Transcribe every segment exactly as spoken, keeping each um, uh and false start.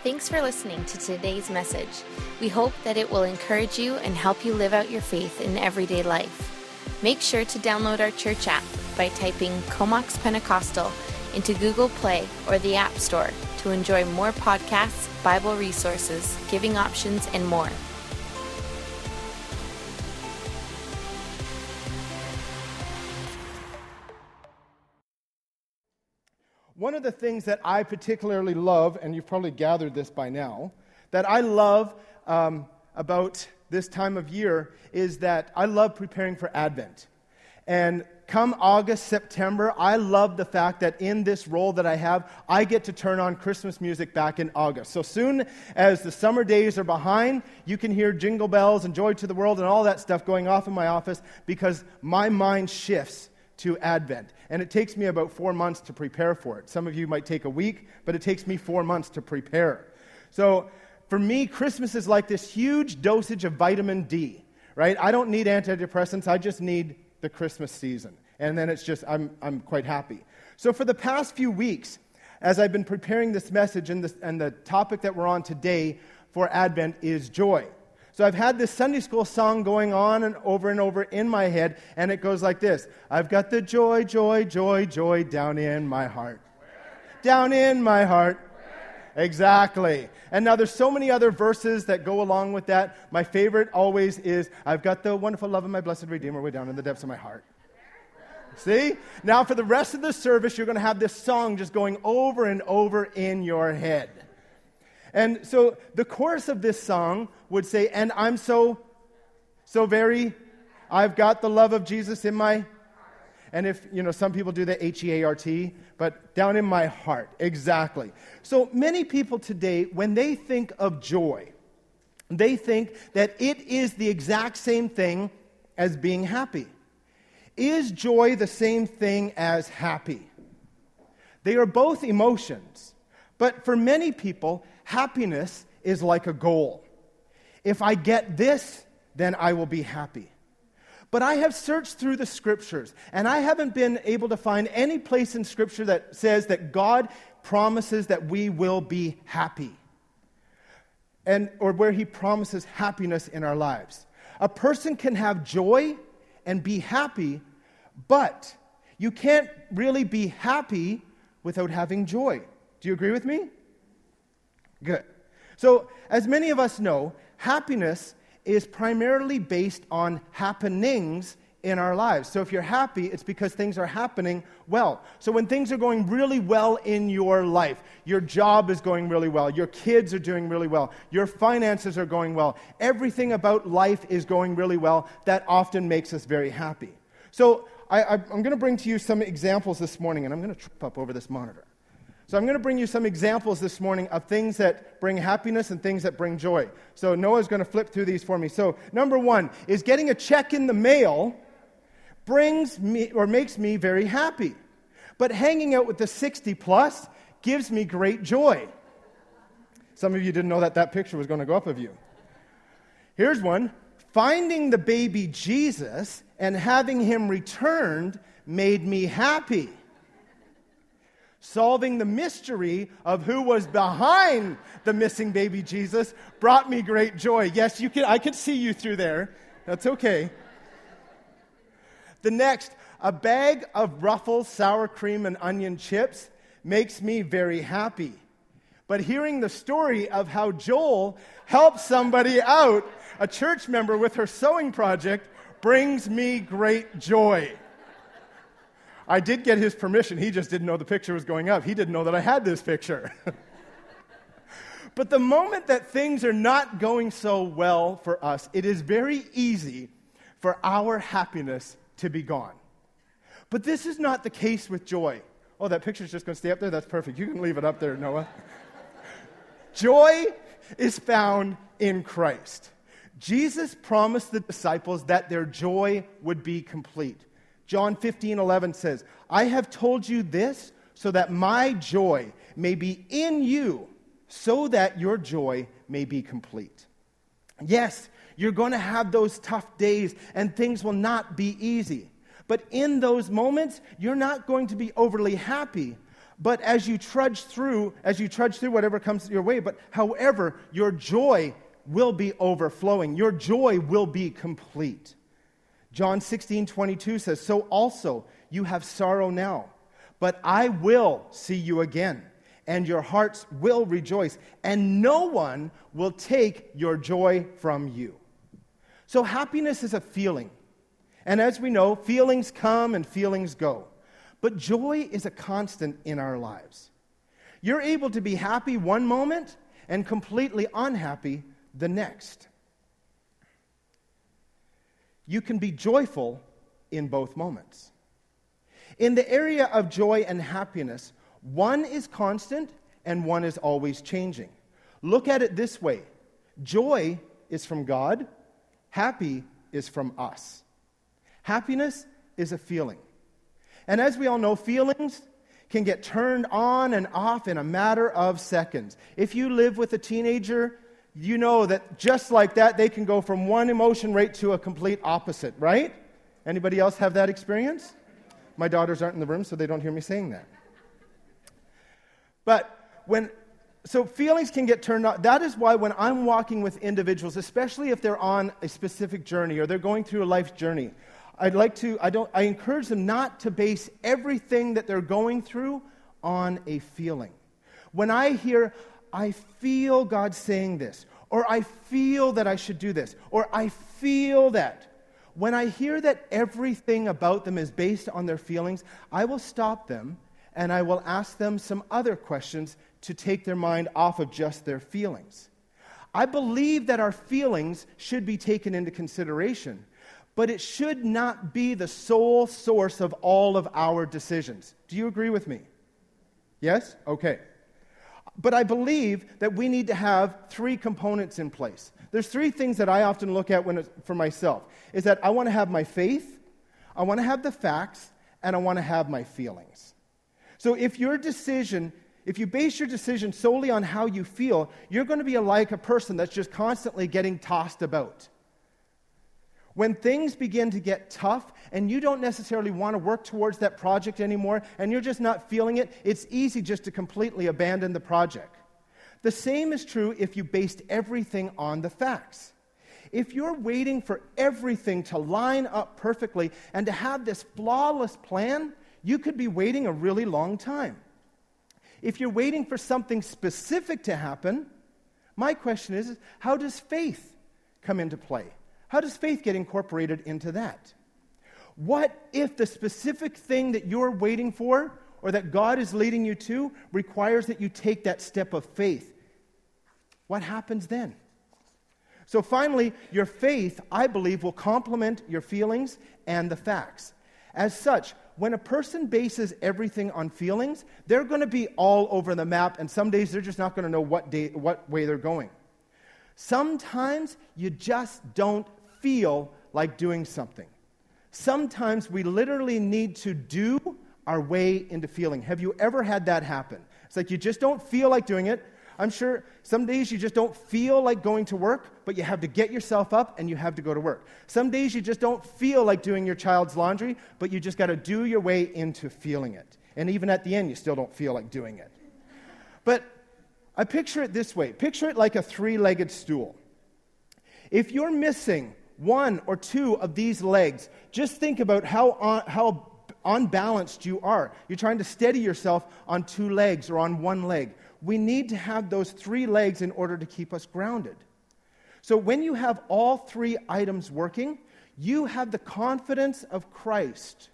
Thanks for listening to today's message. We hope that it will encourage you and help you live out your faith in everyday life. Make sure to download our church app by typing Comox Pentecostal into Google Play or the App Store to enjoy more podcasts, Bible resources, giving options, and more. One of the things that I particularly love, and you've probably gathered this by now, that I love um, about this time of year is that I love preparing for Advent. And come August, September, I love the fact that in this role that I have, I get to turn on Christmas music back in August. So soon as the summer days are behind, you can hear Jingle Bells and Joy to the World and all that stuff going off in my office because my mind shifts to Advent. And it takes me about four months to prepare for it. Some of you might take a week, but it takes me four months to prepare. So for me, Christmas is like this huge dosage of vitamin D, right? I don't need antidepressants. I just need the Christmas season. And then it's just, I'm I'm quite happy. So for the past few weeks, as I've been preparing this message, and, this, and the topic that we're on today for Advent is joy. So I've had this Sunday school song going on and over and over in my head, and it goes like this. I've got the joy, joy, joy, joy down in my heart. Down in my heart. Exactly. And now there's so many other verses that go along with that. My favorite always is, I've got the wonderful love of my blessed Redeemer way down in the depths of my heart. See? Now for the rest of the service, you're going to have this song just going over and over in your head. And so the chorus of this song would say, and I'm so, so very, I've got the love of Jesus in my, and if, you know, some people do the H E A R T, but down in my heart, exactly. So many people today, when they think of joy, they think that it is the exact same thing as being happy. Is joy the same thing as happy? They are both emotions, but for many people, happiness is like a goal. If I get this, then I will be happy. But I have searched through the scriptures, and I haven't been able to find any place in scripture that says that God promises that we will be happy, and or where he promises happiness in our lives. A person can have joy and be happy, but you can't really be happy without having joy. Do you agree with me? Good. So, as many of us know, happiness is primarily based on happenings in our lives. So if you're happy, it's because things are happening well. So when things are going really well in your life, your job is going really well, your kids are doing really well, your finances are going well, everything about life is going really well, that often makes us very happy. So I, I, I'm going to bring to you some examples this morning, and I'm going to trip up over this monitor. So I'm going to bring you some examples this morning of things that bring happiness and things that bring joy. So Noah's going to flip through these for me. So number one is getting a check in the mail brings me or makes me very happy. But hanging out with the sixty plus gives me great joy. Some of you didn't know that that picture was going to go up of you. Here's one. Finding the baby Jesus and having him returned made me happy. Solving the mystery of who was behind the missing baby Jesus brought me great joy. Yes, you can. I could see you through there. That's okay. The next, a bag of Ruffles sour cream and onion chips makes me very happy. But hearing the story of how Joel helped somebody out, a church member with her sewing project, brings me great joy. I did get his permission. He just didn't know the picture was going up. He didn't know that I had this picture. But the moment that things are not going so well for us, it is very easy for our happiness to be gone. But this is not the case with joy. Oh, that picture's just going to stay up there? That's perfect. You can leave it up there, Noah. Joy is found in Christ. Jesus promised the disciples that their joy would be complete. John fifteen eleven says, I have told you this so that my joy may be in you, so that your joy may be complete. Yes, you're going to have those tough days and things will not be easy. But in those moments, you're not going to be overly happy, But as you trudge through, as you trudge through whatever comes your way, but however, your joy will be overflowing. Your joy will be complete. John sixteen twenty-two says, "So also you have sorrow now, but I will see you again, and your hearts will rejoice, and no one will take your joy from you." So happiness is a feeling. And as we know, feelings come and feelings go. But joy is a constant in our lives. You're able to be happy one moment and completely unhappy the next. You can be joyful in both moments. In the area of joy and happiness, one is constant and one is always changing. Look at it this way. Joy is from God. Happy is from us. Happiness is a feeling. And as we all know, feelings can get turned on and off in a matter of seconds. If you live with a teenager, you know that just like that, they can go from one emotion right to a complete opposite, right? Anybody else have that experience? My daughters aren't in the room, so they don't hear me saying that. But when, so feelings can get turned on. That is why when I'm walking with individuals, especially if they're on a specific journey or they're going through a life journey, I'd like to, I don't, I encourage them not to base everything that they're going through on a feeling. When I hear, I feel God saying this, or I feel that I should do this, or I feel that, when I hear that everything about them is based on their feelings, I will stop them and I will ask them some other questions to take their mind off of just their feelings. I believe that our feelings should be taken into consideration, but it should not be the sole source of all of our decisions. Do you agree with me? Yes? Okay. But I believe that we need to have three components in place. There's three things that I often look at when it, for myself, is that I want to have my faith, I want to have the facts, and I want to have my feelings. So if your decision, if you base your decision solely on how you feel, you're going to be like a person that's just constantly getting tossed about. When things begin to get tough and you don't necessarily want to work towards that project anymore and you're just not feeling it, it's easy just to completely abandon the project. The same is true if you based everything on the facts. If you're waiting for everything to line up perfectly and to have this flawless plan, you could be waiting a really long time. If you're waiting for something specific to happen, my question is, how does faith come into play? How does faith get incorporated into that? What if the specific thing that you're waiting for or that God is leading you to requires that you take that step of faith? What happens then? So finally, your faith, I believe, will complement your feelings and the facts. As such, when a person bases everything on feelings, they're going to be all over the map, and some days they're just not going to know what day, what way they're going. Sometimes you just don't feel like doing something. Sometimes we literally need to do our way into feeling. Have you ever had that happen? It's like you just don't feel like doing it. I'm sure some days you just don't feel like going to work, but you have to get yourself up and you have to go to work. Some days you just don't feel like doing your child's laundry, but you just got to do your way into feeling it. And even at the end, you still don't feel like doing it. But I picture it this way. Picture it like a three-legged stool. If you're missing one or two of these legs, just think about how on, how unbalanced you are. You're trying to steady yourself on two legs or on one leg. We need to have those three legs in order to keep us grounded. So when you have all three items working, you have the confidence of Christ,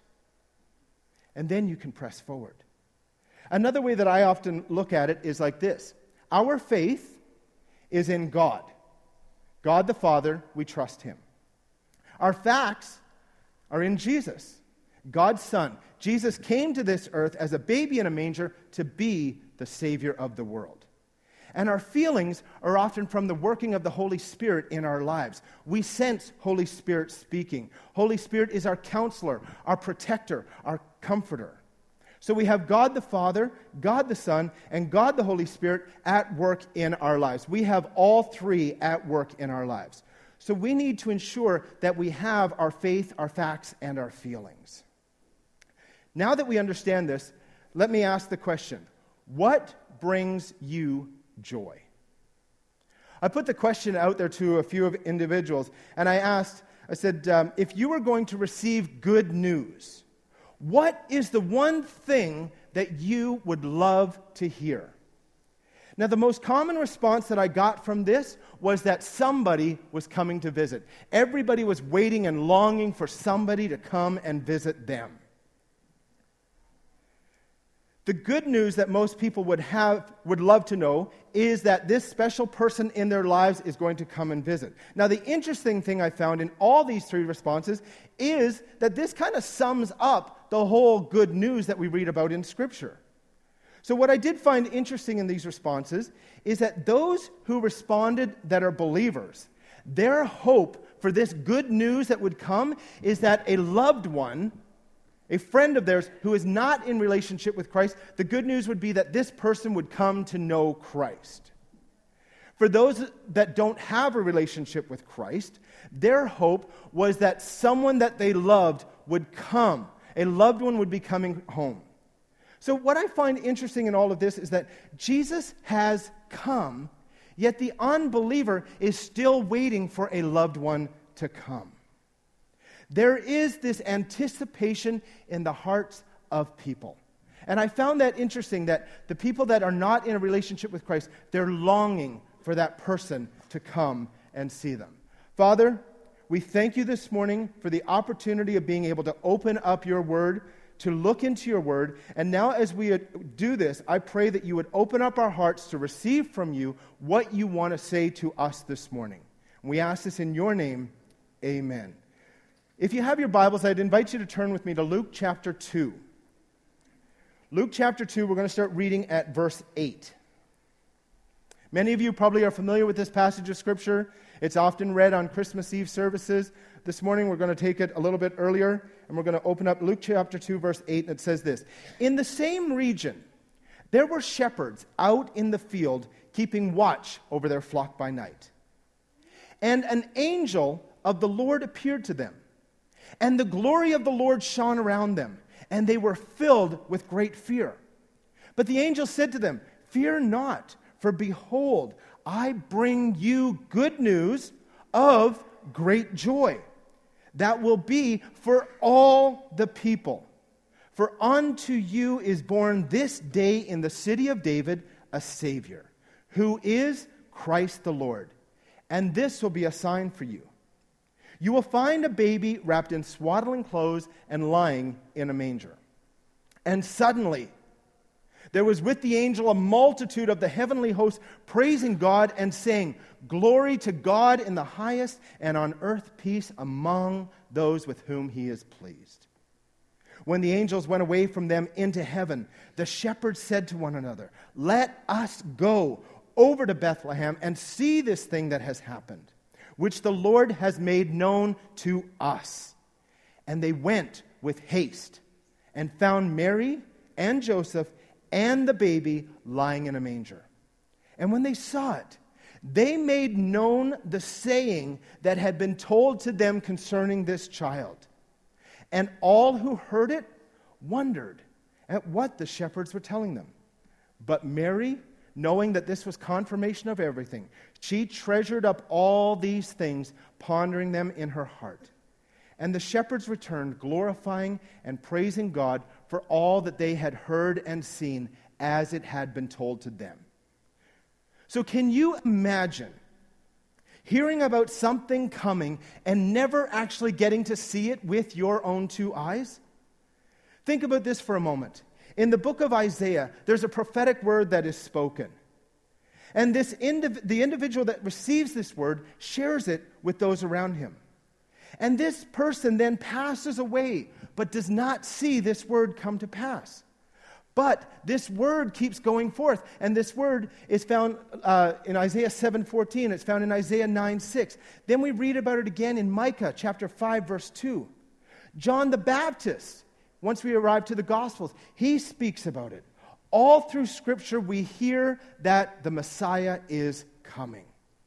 and then you can press forward. Another way that I often look at it is like this. Our faith is in God. God the Father, we trust Him. Our facts are in Jesus, God's Son. Jesus came to this earth as a baby in a manger to be the Savior of the world. And our feelings are often from the working of the Holy Spirit in our lives. We sense Holy Spirit speaking. Holy Spirit is our counselor, our protector, our comforter. So we have God the Father, God the Son, and God the Holy Spirit at work in our lives. We have all three at work in our lives. So we need to ensure that we have our faith, our facts, and our feelings. Now that we understand this, let me ask the question, what brings you joy? I put the question out there to a few of individuals, and I asked, I said, um, if you were going to receive good news, what is the one thing that you would love to hear? Now, the most common response that I got from this was that somebody was coming to visit. Everybody was waiting and longing for somebody to come and visit them. The good news that most people would have, would love to know is that this special person in their lives is going to come and visit. Now, the interesting thing I found in all these three responses is that this kind of sums up the whole good news that we read about in Scripture. So what I did find interesting in these responses is that those who responded that are believers, their hope for this good news that would come is that a loved one, a friend of theirs who is not in relationship with Christ, the good news would be that this person would come to know Christ. For those that don't have a relationship with Christ, their hope was that someone that they loved would come. A loved one would be coming home. So what I find interesting in all of this is that Jesus has come, yet the unbeliever is still waiting for a loved one to come. There is this anticipation in the hearts of people. And I found that interesting, that the people that are not in a relationship with Christ, they're longing for that person to come and see them. Father, we thank you this morning for the opportunity of being able to open up your word, to look into your word. And now as we do this, I pray that you would open up our hearts to receive from you what you want to say to us this morning. We ask this in your name, amen. If you have your Bibles, I'd invite you to turn with me to Luke chapter two. Luke chapter two, we're going to start reading at verse eight. Many of you probably are familiar with this passage of Scripture. It's often read on Christmas Eve services. This morning we're going to take it a little bit earlier, and we're going to open up Luke chapter two, verse eight, and it says this. In the same region, there were shepherds out in the field keeping watch over their flock by night. And an angel of the Lord appeared to them. And the glory of the Lord shone around them, and they were filled with great fear. But the angel said to them, "Fear not, for behold, I bring you good news of great joy that will be for all the people. For unto you is born this day in the city of David a Savior, who is Christ the Lord. And this will be a sign for you. You will find a baby wrapped in swaddling clothes and lying in a manger." And suddenly there was with the angel a multitude of the heavenly hosts praising God and saying, "Glory to God in the highest, and on earth peace among those with whom he is pleased." When the angels went away from them into heaven, the shepherds said to one another, "Let us go over to Bethlehem and see this thing that has happened, which the Lord has made known to us." And they went with haste and found Mary and Joseph and the baby lying in a manger. And when they saw it, they made known the saying that had been told to them concerning this child. And all who heard it wondered at what the shepherds were telling them. But Mary, knowing that this was confirmation of everything, she treasured up all these things, pondering them in her heart. And the shepherds returned, glorifying and praising God for all that they had heard and seen as it had been told to them. So can you imagine hearing about something coming and never actually getting to see it with your own two eyes? Think about this for a moment. In the book of Isaiah, there's a prophetic word that is spoken. And this indiv- the individual that receives this word shares it with those around him. And this person then passes away, but does not see this word come to pass. But this word keeps going forth, and this word is found uh, in Isaiah seven fourteen. It's found in Isaiah nine six. Then we read about it again in Micah chapter five, verse two. John the Baptist, once we arrive to the Gospels, he speaks about it. All through Scripture, we hear that the Messiah is coming.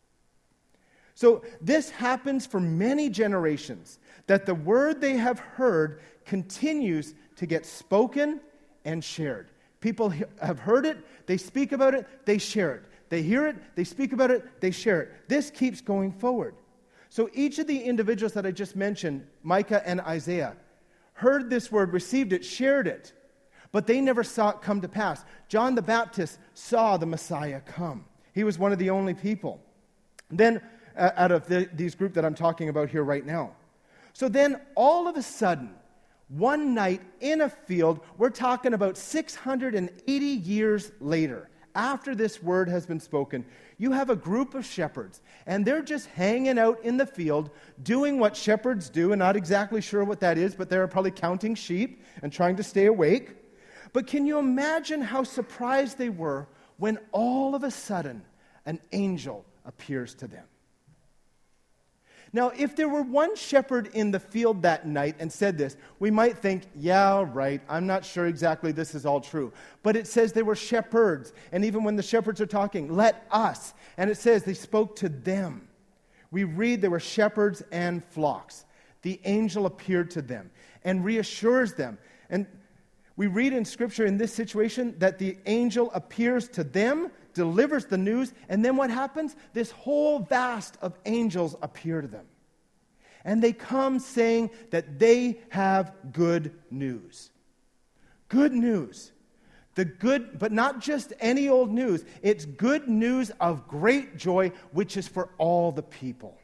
So this happens for many generations, that the word they have heard continues to get spoken and shared. People he- have heard it, they speak about it, they share it. They hear it, they speak about it, they share it. This keeps going forward. So each of the individuals that I just mentioned, Micah and Isaiah, heard this word, received it, shared it, but they never saw it come to pass. John the Baptist saw the Messiah come. He was one of the only people. Then, uh, out of the, these group that I'm talking about here right now. So then, all of a sudden, one night in a field, we're talking about six hundred eighty years later, after this word has been spoken, you have a group of shepherds, and they're just hanging out in the field, doing what shepherds do, and not exactly sure what that is, but they're probably counting sheep and trying to stay awake. But can you imagine how surprised they were when all of a sudden an angel appears to them? Now, if there were one shepherd in the field that night and said this, we might think, yeah, right, I'm not sure exactly this is all true. But it says they were shepherds. And even when the shepherds are talking, let us. And it says they spoke to them. We read they were shepherds and flocks. The angel appeared to them and reassures them. And we read in Scripture in this situation that the angel appears to them, delivers the news, and then what happens? This whole vast of angels appear to them. And they come saying that they have good news. Good news. The good, but not just any old news. It's good news of great joy, which is for all the people.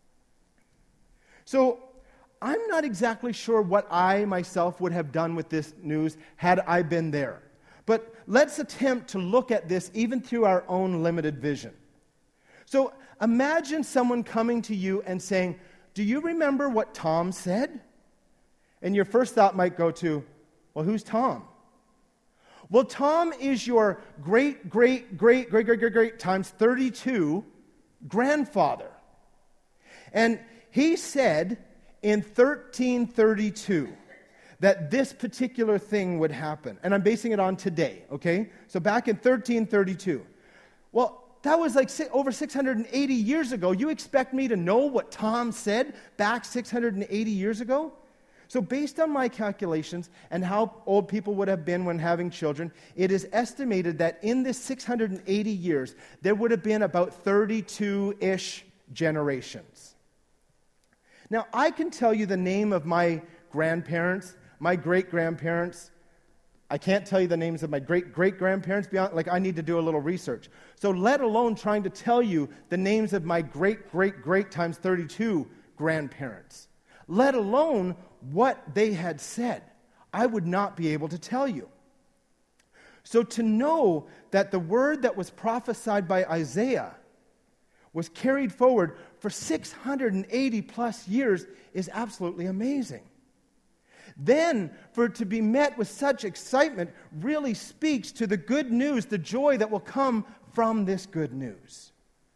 So, I'm not exactly sure what I myself would have done with this news had I been there. But let's attempt to look at this even through our own limited vision. So imagine someone coming to you and saying, do you remember what Tom said? And your first thought might go to, well, who's Tom? Well, Tom is your great, great, great, great, great, great, great times thirty-two grandfather. And he said in thirteen thirty-two that this particular thing would happen. And I'm basing it on today, okay? So back in thirteen thirty-two. Well, that was like over six hundred eighty years ago. You expect me to know what Tom said back six hundred eighty years ago? So based on my calculations and how old people would have been when having children, it is estimated that in this six hundred eighty years, there would have been about thirty-two-ish generations. Now, I can tell you the name of my grandparents, my great-grandparents. I can't tell you the names of my great-great-grandparents, beyond, like I need to do a little research. So let alone trying to tell you the names of my great-great-great times thirty-two grandparents. Let alone what they had said. I would not be able to tell you. So to know that the word that was prophesied by Isaiah was carried forward for six hundred eighty plus years is absolutely amazing. Then, for it to be met with such excitement really speaks to the good news, the joy that will come from this good news.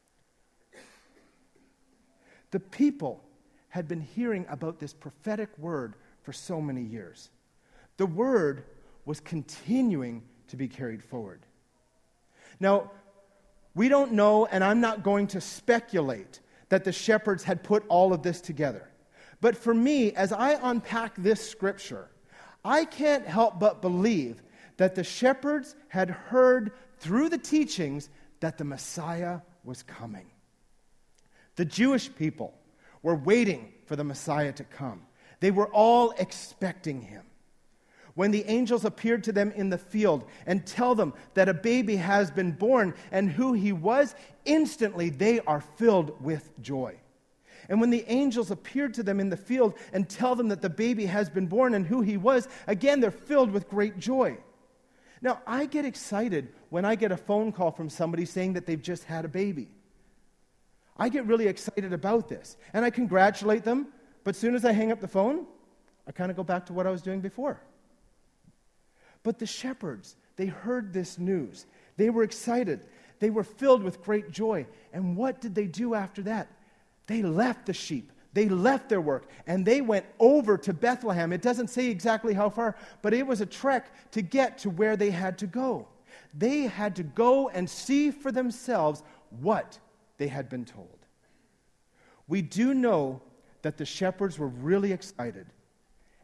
The people had been hearing about this prophetic word for so many years. The word was continuing to be carried forward. Now, we don't know, and I'm not going to speculate, that the shepherds had put all of this together. But for me, as I unpack this scripture, I can't help but believe that the shepherds had heard through the teachings that the Messiah was coming. The Jewish people were waiting for the Messiah to come. They were all expecting him. When the angels appeared to them in the field and tell them that a baby has been born and who he was, instantly they are filled with joy. And when the angels appeared to them in the field and tell them that the baby has been born and who he was, again, they're filled with great joy. Now, I get excited when I get a phone call from somebody saying that they've just had a baby. I get really excited about this, and I congratulate them, but as soon as I hang up the phone, I kind of go back to what I was doing before. But the shepherds, they heard this news. They were excited. They were filled with great joy. And what did they do after that? They left the sheep. They left their work, and they went over to Bethlehem. It doesn't say exactly how far, but it was a trek to get to where they had to go. They had to go and see for themselves what they had been told. We do know that the shepherds were really excited,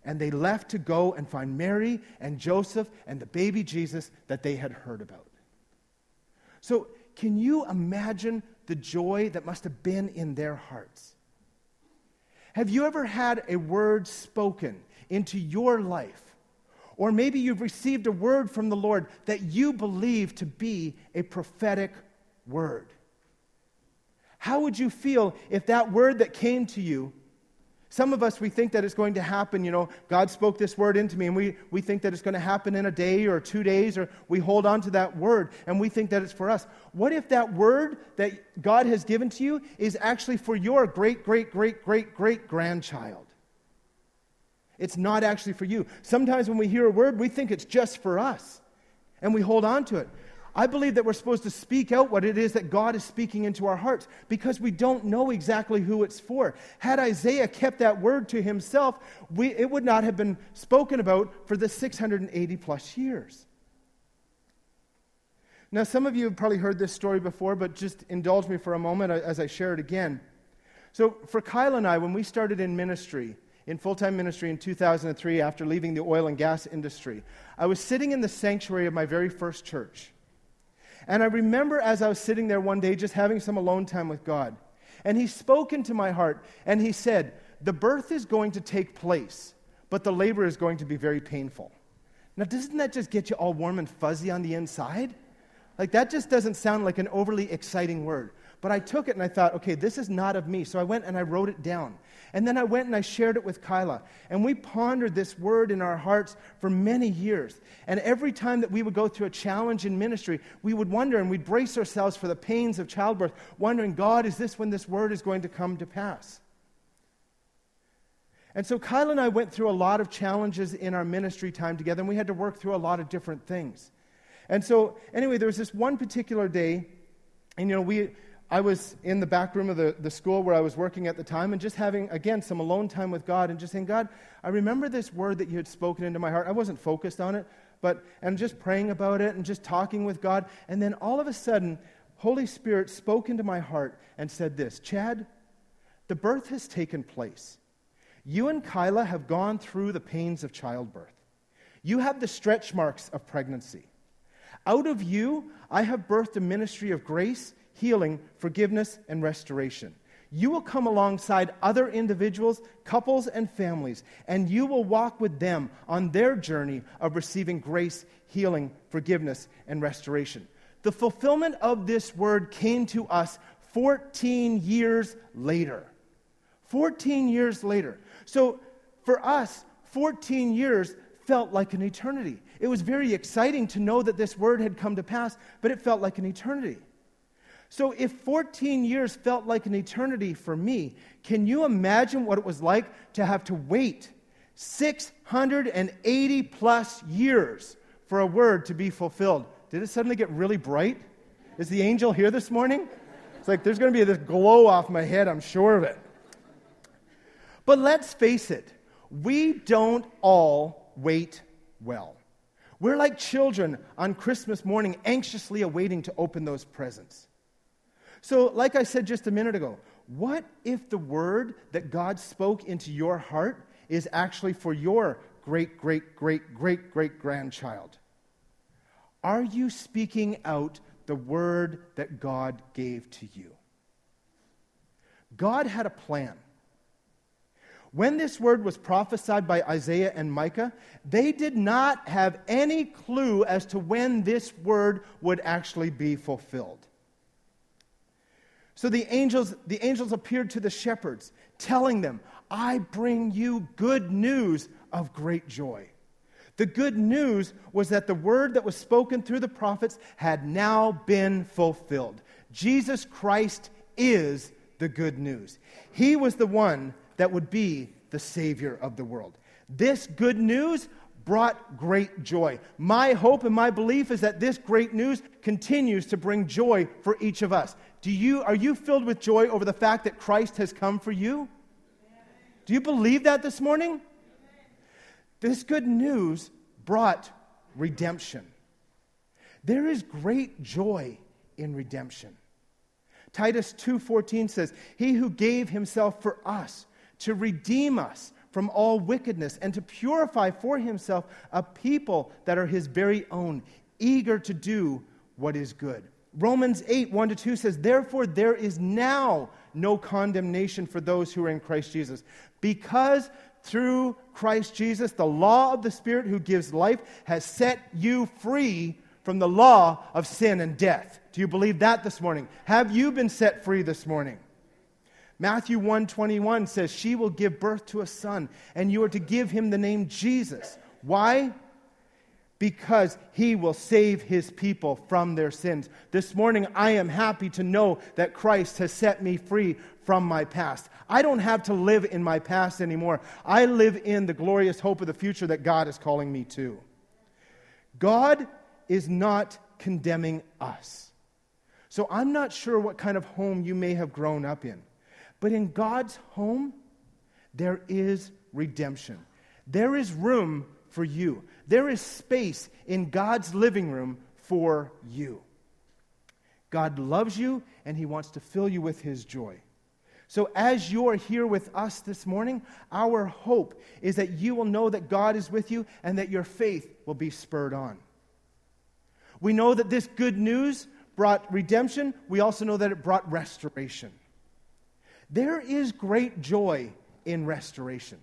and they left to go and find Mary and Joseph and the baby Jesus that they had heard about. So, can you imagine the joy that must have been in their hearts? Have you ever had a word spoken into your life? Or maybe you've received a word from the Lord that you believe to be a prophetic word. How would you feel if that word that came to you, some of us, we think that it's going to happen, you know, God spoke this word into me, and we, we think that it's going to happen in a day or two days, or we hold on to that word, and we think that it's for us. What if that word that God has given to you is actually for your great, great, great, great, great grandchild? It's not actually for you. Sometimes when we hear a word, we think it's just for us, and we hold on to it. I believe that we're supposed to speak out what it is that God is speaking into our hearts, because we don't know exactly who it's for. Had Isaiah kept that word to himself, we, it would not have been spoken about for the six hundred eighty plus years. Now, some of you have probably heard this story before, but just indulge me for a moment as I share it again. So for Kyle and I, when we started in ministry, in full-time ministry in two thousand three, after leaving the oil and gas industry, I was sitting in the sanctuary of my very first church. And I remember as I was sitting there one day just having some alone time with God, and He spoke into my heart, and He said, the birth is going to take place, but the labor is going to be very painful. Now, doesn't that just get you all warm and fuzzy on the inside? Like, that just doesn't sound like an overly exciting word. But I took it and I thought, okay, this is not of me. So I went and I wrote it down. And then I went and I shared it with Kyla. And we pondered this word in our hearts for many years. And every time that we would go through a challenge in ministry, we would wonder and we'd brace ourselves for the pains of childbirth, wondering, God, is this when this word is going to come to pass? And so Kyla and I went through a lot of challenges in our ministry time together, and we had to work through a lot of different things. And so, anyway, there was this one particular day, and you know, we... I was in the back room of the, the school where I was working at the time, and just having, again, some alone time with God, and just saying, God, I remember this word that you had spoken into my heart. I wasn't focused on it, but and just praying about it and just talking with God. And then all of a sudden, Holy Spirit spoke into my heart and said this, Chad, the birth has taken place. You and Kyla have gone through the pains of childbirth. You have the stretch marks of pregnancy. Out of you, I have birthed a ministry of grace, healing, forgiveness, and restoration. You will come alongside other individuals, couples, and families, and you will walk with them on their journey of receiving grace, healing, forgiveness, and restoration. The fulfillment of this word came to us fourteen years later. fourteen years later. So for us, fourteen years felt like an eternity. It was very exciting to know that this word had come to pass, but it felt like an eternity. So if fourteen years felt like an eternity for me, can you imagine what it was like to have to wait six hundred eighty plus years for a word to be fulfilled? Did it suddenly get really bright? Is the angel here this morning? It's like there's going to be this glow off my head, I'm sure of it. But let's face it, we don't all wait well. We're like children on Christmas morning, anxiously awaiting to open those presents. So, like I said just a minute ago, what if the word that God spoke into your heart is actually for your great, great, great, great, great grandchild? Are you speaking out the word that God gave to you? God had a plan. When this word was prophesied by Isaiah and Micah, they did not have any clue as to when this word would actually be fulfilled. So the angels, the angels appeared to the shepherds, telling them, I bring you good news of great joy. The good news was that the word that was spoken through the prophets had now been fulfilled. Jesus Christ is the good news. He was the one that would be the Savior of the world. This good news brought great joy. My hope and my belief is that this great news continues to bring joy for each of us. Do you, are you filled with joy over the fact that Christ has come for you? Do you believe that this morning? This good news brought redemption. There is great joy in redemption. Titus two fourteen says, He who gave himself for us to redeem us from all wickedness, and to purify for himself a people that are his very own, eager to do what is good. Romans eight, one to two says, therefore there is now no condemnation for those who are in Christ Jesus, because through Christ Jesus, the law of the Spirit who gives life has set you free from the law of sin and death. Do you believe that this morning? Have you been set free this morning? Matthew one twenty-one says, she will give birth to a son, and you are to give him the name Jesus. Why? Because he will save his people from their sins. This morning, I am happy to know that Christ has set me free from my past. I don't have to live in my past anymore. I live in the glorious hope of the future that God is calling me to. God is not condemning us. So I'm not sure what kind of home you may have grown up in. But in God's home, there is redemption. There is room for you. There is space in God's living room for you. God loves you, and he wants to fill you with his joy. So as you're here with us this morning, our hope is that you will know that God is with you and that your faith will be spurred on. We know that this good news brought redemption. We also know that it brought restoration. There is great joy in restoration.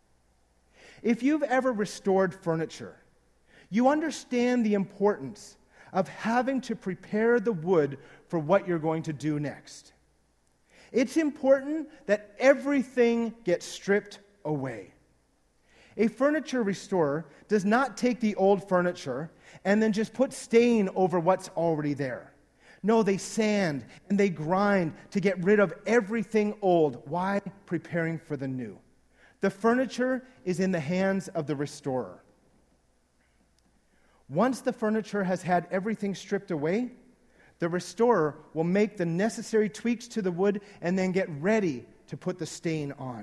If you've ever restored furniture, you understand the importance of having to prepare the wood for what you're going to do next. It's important that everything gets stripped away. A furniture restorer does not take the old furniture and then just put stain over what's already there. No, they sand and they grind to get rid of everything old. Why? Preparing for the new. The furniture is in the hands of the restorer. Once the furniture has had everything stripped away, the restorer will make the necessary tweaks to the wood and then get ready to put the stain on.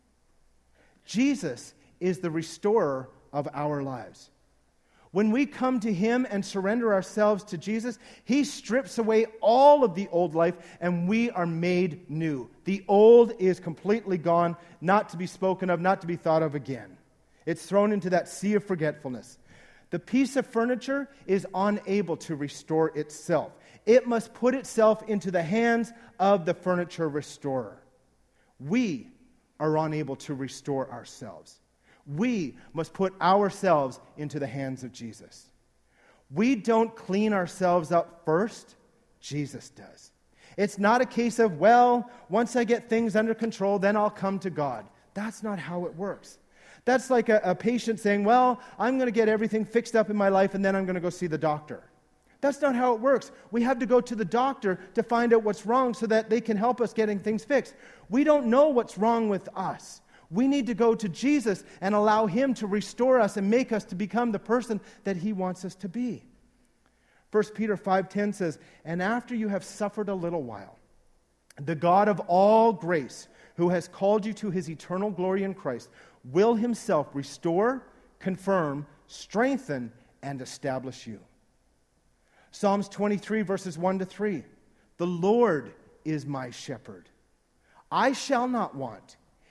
Jesus is the restorer of our lives. When we come to him and surrender ourselves to Jesus, he strips away all of the old life and we are made new. The old is completely gone, not to be spoken of, not to be thought of again. It's thrown into that sea of forgetfulness. The piece of furniture is unable to restore itself. It must put itself into the hands of the furniture restorer. We are unable to restore ourselves. We must put ourselves into the hands of Jesus. We don't clean ourselves up first. Jesus does. It's not a case of, well, once I get things under control, then I'll come to God. That's not how it works. That's like a, a patient saying, well, I'm going to get everything fixed up in my life and then I'm going to go see the doctor. That's not how it works. We have to go to the doctor to find out what's wrong so that they can help us getting things fixed. We don't know what's wrong with us. We need to go to Jesus and allow him to restore us and make us to become the person that he wants us to be. First Peter five ten says, and after you have suffered a little while, the God of all grace, who has called you to his eternal glory in Christ, will himself restore, confirm, strengthen, and establish you. Psalms twenty-three, verses one to three. The Lord is my shepherd. I shall not want.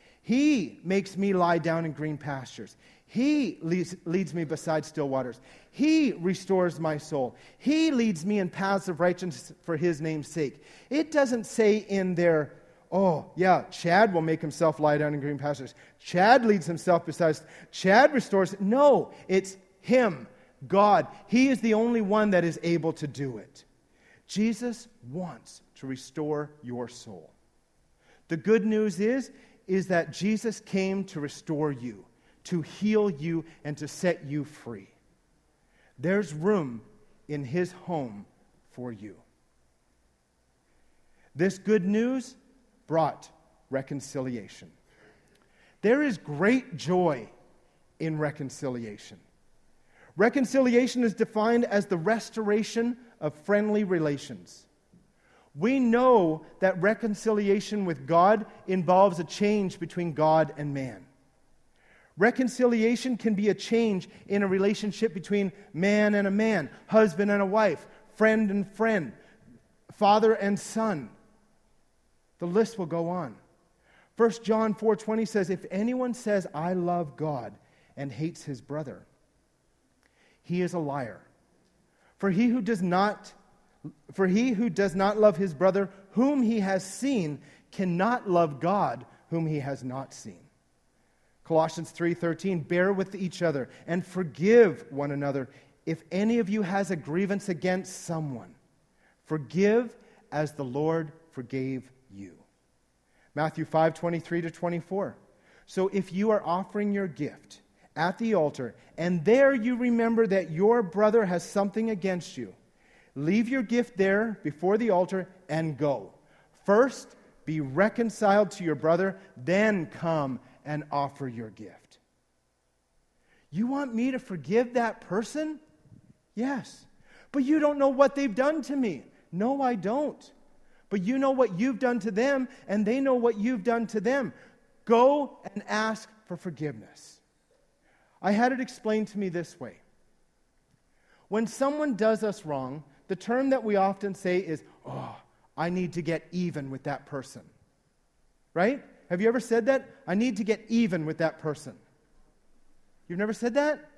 He makes me lie down in green pastures. He leads, leads me beside still waters. He restores my soul. He leads me in paths of righteousness for his name's sake. It doesn't say in there, oh, yeah, Chad will make himself lie down in green pastures. Chad leads himself beside, Chad restores. No, it's him, God. He is the only one that is able to do it. Jesus wants to restore your soul. The good news is, is that Jesus came to restore you, to heal you, and to set you free. There's room in his home for you. This good news brought reconciliation. There is great joy in reconciliation. Reconciliation is defined as the restoration of friendly relations. We know that reconciliation with God involves a change between God and man. Reconciliation can be a change in a relationship between man and a man, husband and a wife, friend and friend, father and son. The list will go on. First John four twenty says, if anyone says, I love God, and hates his brother, he is a liar. For he who does not, for he who does not love his brother whom he has seen cannot love God whom he has not seen. Colossians three thirteen, bear with each other and forgive one another. If any of you has a grievance against someone, forgive as the Lord forgave you. Matthew five twenty-three to twenty-four. So if you are offering your gift at the altar, and there you remember that your brother has something against you, leave your gift there before the altar and go. First, be reconciled to your brother, then come and offer your gift. You want me to forgive that person? Yes. But you don't know what they've done to me. No, I don't. But you know what you've done to them, and they know what you've done to them. Go and ask for forgiveness. I had it explained to me this way. When someone does us wrong, the term that we often say is, oh, I need to get even with that person. Right? Have you ever said that? I need to get even with that person. You've never said that?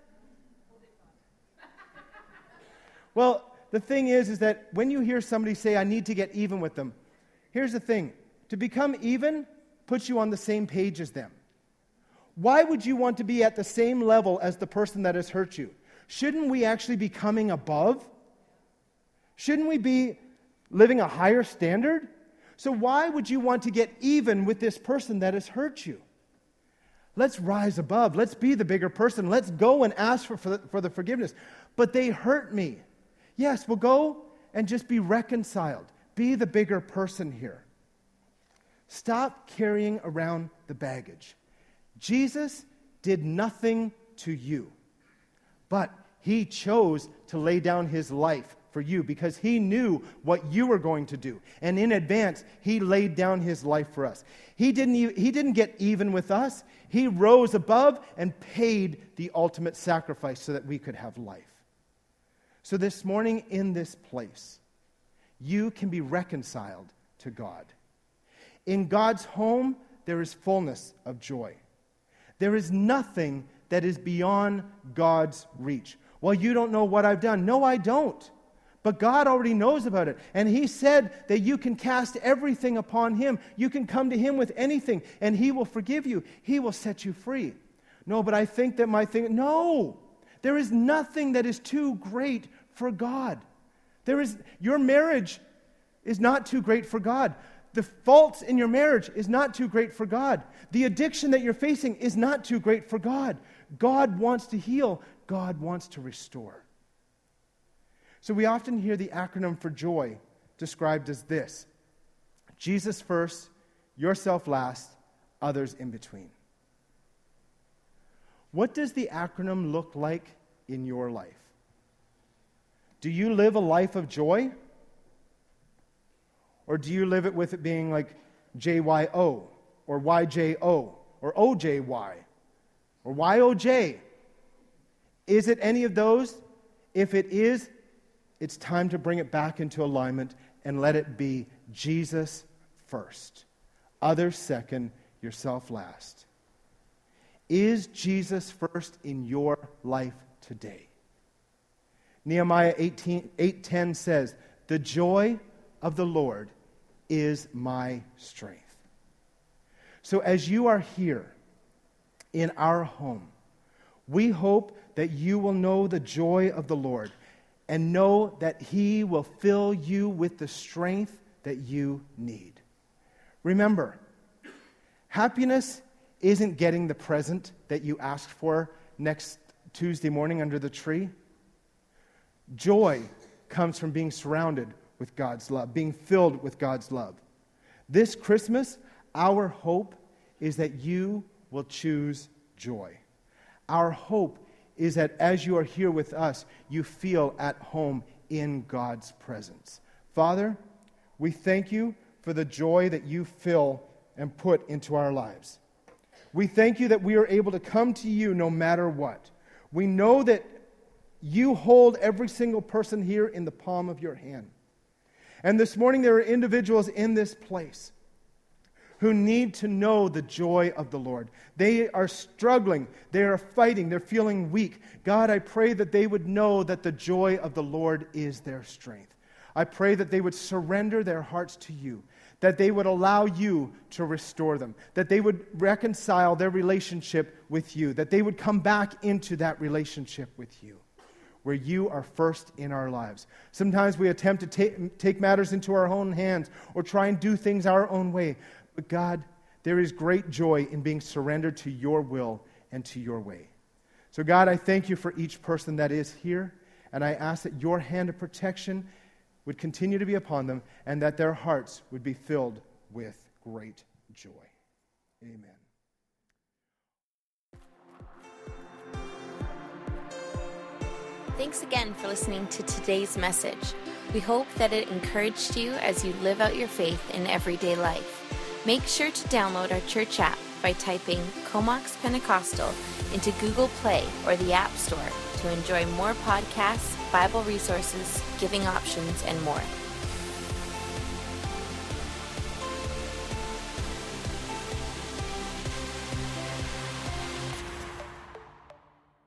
Well, the thing is, is that when you hear somebody say, I need to get even with them, here's the thing. To become even puts you on the same page as them. Why would you want to be at the same level as the person that has hurt you? Shouldn't we actually be coming above? Shouldn't we be living a higher standard? So why would you want to get even with this person that has hurt you? Let's rise above. Let's be the bigger person. Let's go and ask for, for, the, for the forgiveness. But they hurt me. Yes, we'll go and just be reconciled. Be the bigger person here. Stop carrying around the baggage. Jesus did nothing to you, but he chose to lay down his life for you because he knew what you were going to do. And in advance, he laid down his life for us. He didn't, he didn't get even with us. He rose above and paid the ultimate sacrifice so that we could have life. So this morning in this place, you can be reconciled to God. In God's home, there is fullness of joy. There is nothing that is beyond God's reach. Well, you don't know what I've done. No, I don't. But God already knows about it. And he said that you can cast everything upon him. You can come to him with anything, and he will forgive you. He will set you free. No, but I think that my thing... No! There is nothing that is too great for God. There is... Your marriage is not too great for God. The faults in your marriage is not too great for God. The addiction that you're facing is not too great for God. God wants to heal. God wants to restore. So we often hear the acronym for joy described as this: Jesus first, yourself last, others in between. What does the acronym look like in your life? Do you live a life of joy? Or do you live it with it being like J Y O, or Y J O, or O J Y, or Y O J? Is it any of those? If it is, it's time to bring it back into alignment and let it be Jesus first, others second, yourself last. Is Jesus first in your life today? Nehemiah eight ten says, the joy of the Lord is my strength. So as you are here in our home, we hope that you will know the joy of the Lord and know that he will fill you with the strength that you need. Remember, happiness isn't getting the present that you asked for next Tuesday morning under the tree. Joy comes from being surrounded with God's love, being filled with God's love. This Christmas, our hope is that you will choose joy. Our hope is that as you are here with us, you feel at home in God's presence. Father, we thank you for the joy that you fill and put into our lives. We thank you that we are able to come to you no matter what. We know that you hold every single person here in the palm of your hand. And this morning there are individuals in this place who need to know the joy of the Lord. They are struggling. They are fighting. They're feeling weak. God, I pray that they would know that the joy of the Lord is their strength. I pray that they would surrender their hearts to you, that they would allow you to restore them, that they would reconcile their relationship with you, that they would come back into that relationship with you, where you are first in our lives. Sometimes we attempt to take, take matters into our own hands or try and do things our own way. But God, there is great joy in being surrendered to your will and to your way. So God, I thank you for each person that is here, and I ask that your hand of protection would continue to be upon them, and that their hearts would be filled with great joy. Amen. Thanks again for listening to today's message. We hope that it encouraged you as you live out your faith in everyday life. Make sure to download our church app by typing Comox Pentecostal into Google Play or the App Store to enjoy more podcasts, Bible resources, giving options, and more.